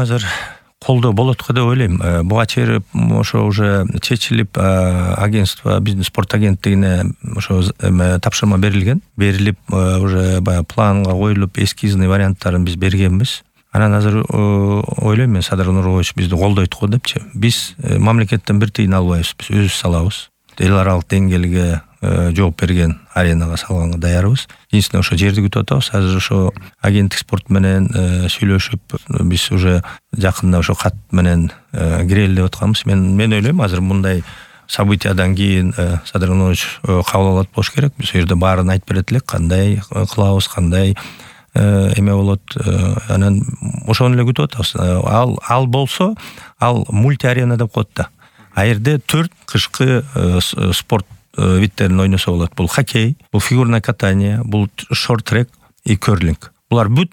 азыр колдоо болот го деп ойлойм. Буга чейин ошо уже чечилип, агентство, бизнес спорт агенттигине ошо тапшырма берилип, уже баягы планга коюлуп, эскизный варианттарын биз бергенбиз. Анан азыр ойлойм мен Садыр Нурбаевич бизди колдойт го депчи. Биз мамлекеттен бир тыйын албайбыз, биз өзүбүз салабыз. Эл аралык деңгээлге жооп берген аренага салганга даярбыз. Единственное, ошо жерди күтүп атабыз. Азыр ошо агенттик спорт менен сүйлөшүп, биз уже жакында ошо кат менен кирели деп атканбыз. Мен ойлойм, азыр мындай событиядан кийин Садыр Нурбаевич кабыл алат болуш керек. Биз жерде баарын айтып берет элек, кандай кылабыз, кандай эме болот. Анан ошону эле күтүп атабыз. Ал болсо, ал мульти-арена деп коет да. Жерде 4 кышкы спорт видтерин ойносо болот. Бул хоккей, бул фигурное катание, бул шорт-трек и керлинг. Булар бүт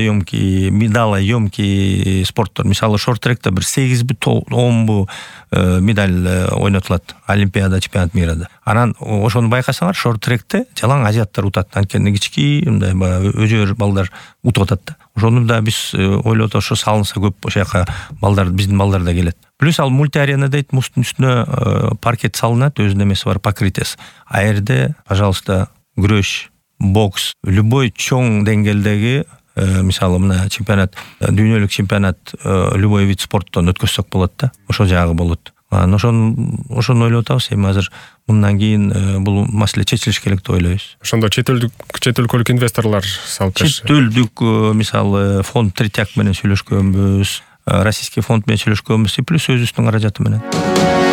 медалоемкий спорттор. Мисалы шорт-тректе бир 8-10 медаль ойнотулат Олимпиада, чемпионат мира. Анан ошону байкасаңар, шорт-тректе жалаң азиаттар утат. Анткени кички мындай өжөр балдар утуп атат да. Ошону да биз ойлоп атабыз, ошо салынса көп ошо жака балдар, биздин балдар да келет. Плюс ал мульти-арена дейт, мустун үстүнө паркет салынат, өзүнүн эмеси бар, покрытиясы. Жерде, пожалуйста, күрөш, бокс, любой чоң деңгээлдеги, мисалы мына чемпионат, дүйнөлүк чемпионат, любой вид спорттон өткөзсөк болот да. Ошол жагы болот. Ошону ойлоп атабыз. Эми азыр мындан кийин бул маселе чечилиш керек деп ойлойбуз. Ошондо чет өлкөлүк инвесторлор салып чет өлкөлүк, мисалы фонд Третьяк менен сүйлөшкөнбүз, российский фонд менен сүйлөшкөнбүз, плюс өзүбүздүн каражаты менен.